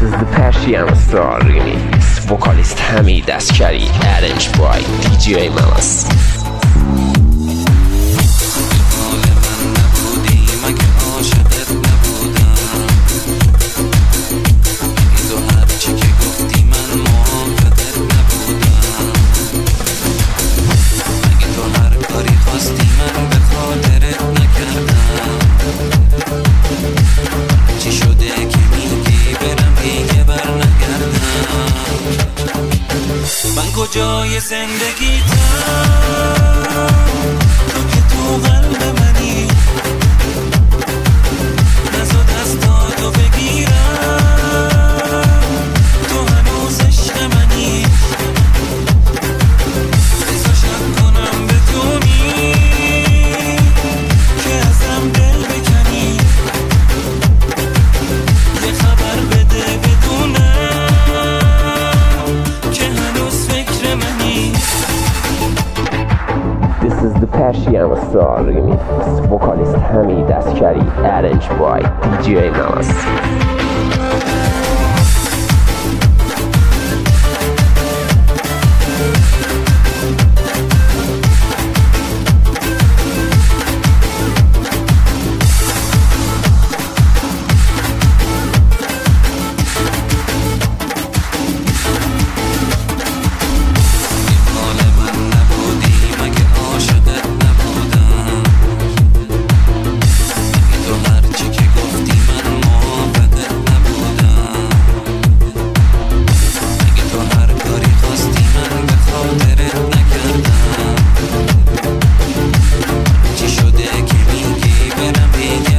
is the Persian Star Remix. Vocalist Hamid Askari, arranged by DJ Malas. کجای زندگیتم تو که تو قلب منی نزد از تو بگیرم تو هنوز عشق منی بذار شک کنم بدونی که ازم دل بکنی یه خبر بده بدونم This is the Persian Star Remix. Vocalist Hamid Askari, arranged by DJ Malas.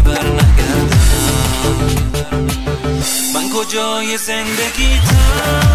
کجای زندگیتم